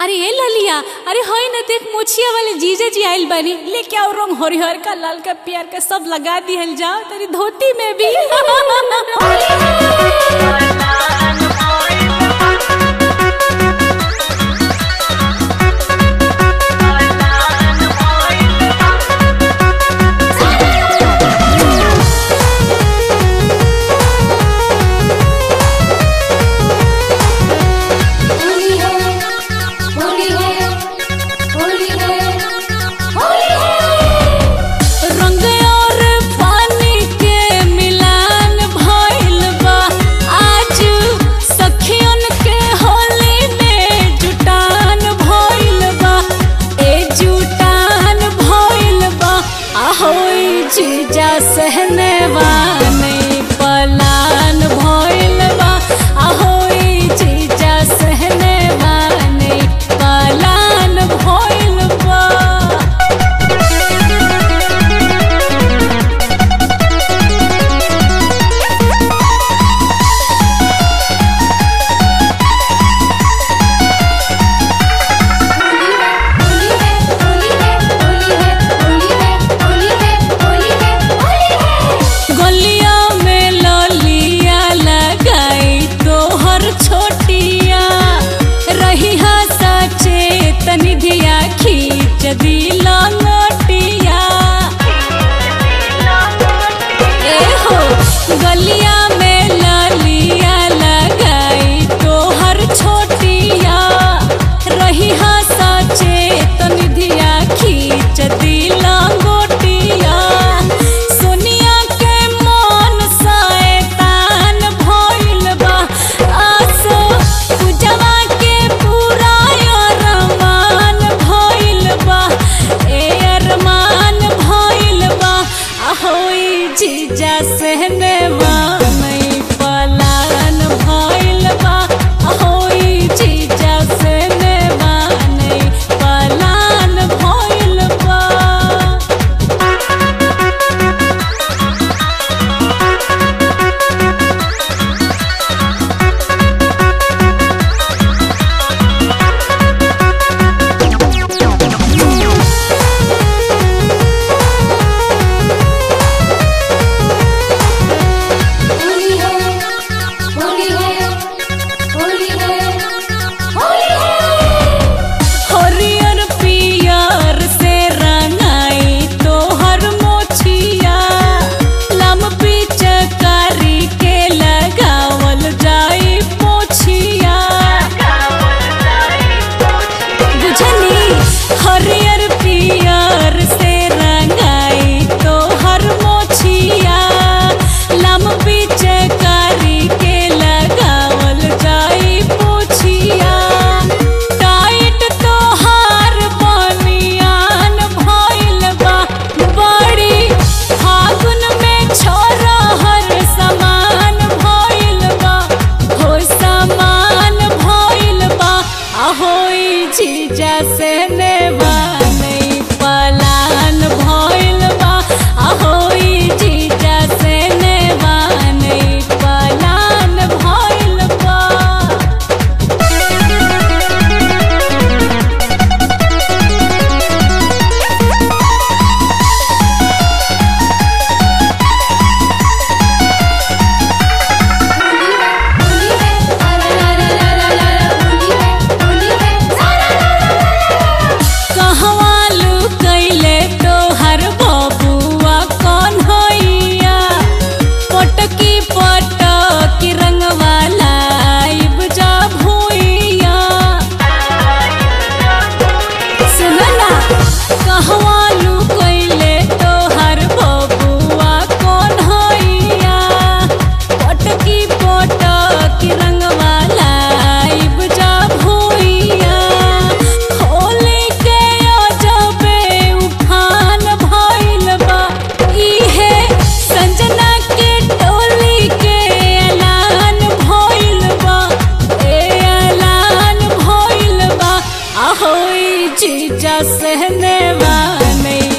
अरे ए ललिया, अरे होई न देख मोछिया वाले जीजा जी आइल बानी, लेके आओ रंग हरिहर का, लाल का, प्यार का सब लगा दिहल जाओ तेरी धोती में भी। जीजा सहने वानी पलान भइल बा, आहोई जीजा सहने वानी पलान भइल बा। गलिया में ललिया लगाई तोहर छोटिया, रही सचेत निधिया खींच दिला गोटिया। सोनिया के मन शैतान भइल बा, आसो पूजवा के पूरा अरमान भइल बा, ए अरमान भइल बा, आहोई जीजा सहने वानी पलान भइल बा, आहोई जीजा सहने वानी पलान भइल बा। हरियर पियर से रंगाई तोहर मोछिया, लम पिचकारी के लगावल जाई पोछिया। टाइट तोहार बनियान भइल बा, बड़ी फागुन में छोरा हर समान भइल बा, हो समान भइल बा, आहोई जीजा सहने वानी पलान भइल बा, आहोई जीजा सहने वानी पलान भइल बा। जीजा सहने वानी